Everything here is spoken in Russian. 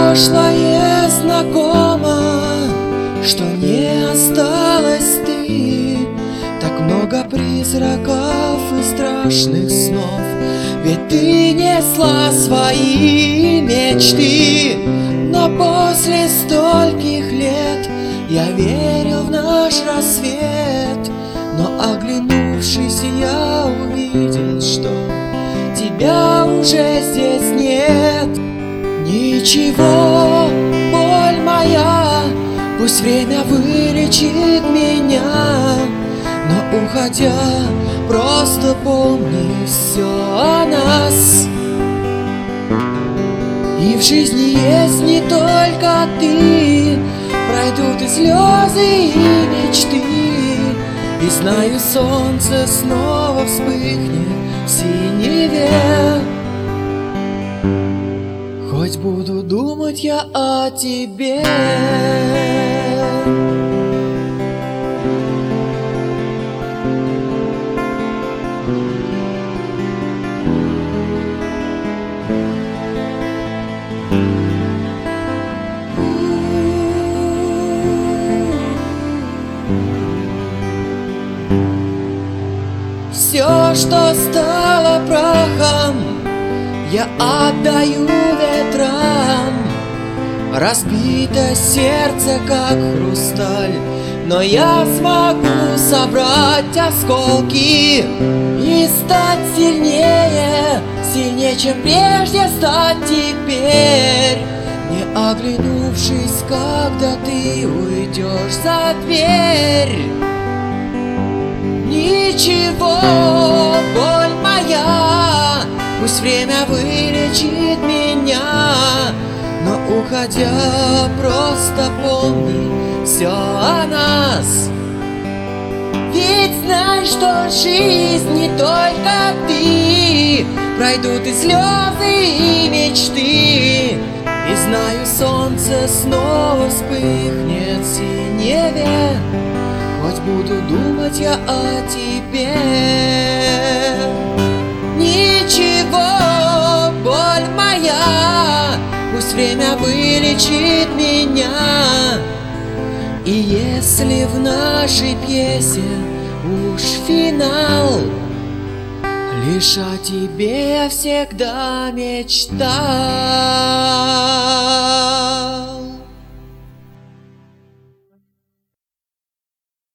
прошлое знакомо, что не осталось ты. Так много призраков и страшных снов, ведь ты несла свои мечты. Но после стольких лет я верил в наш рассвет. Но оглянувшись, я увидел, что тебя уже здесь нет. Ничего, боль моя, пусть время вылечит меня. Но уходя, просто помни все о нас. И в жизни есть не только ты, пройдут и слезы, и мечты. И знаю, солнце снова вспыхнет в синеве. Хоть буду думать я о тебе. Все, что стало прахом, я отдаю ветрам. Разбито сердце, как хрусталь, но я смогу собрать осколки и стать сильнее, сильнее, чем прежде, стать теперь. Не оглянувшись, когда ты уйдешь за дверь. Ничего, боль моя, пусть время вылечит меня. Но уходя, просто помни все о нас. Ведь знай, что жизнь не только ты, пройдут и слезы, и мечты. И знаю, солнце снова вспыхнет в синеве. Хоть буду думать я о тебе. Ничего, боль моя, пусть время вылечит меня. И если в нашей пьесе уж финал, лишь о тебе я всегда мечтал.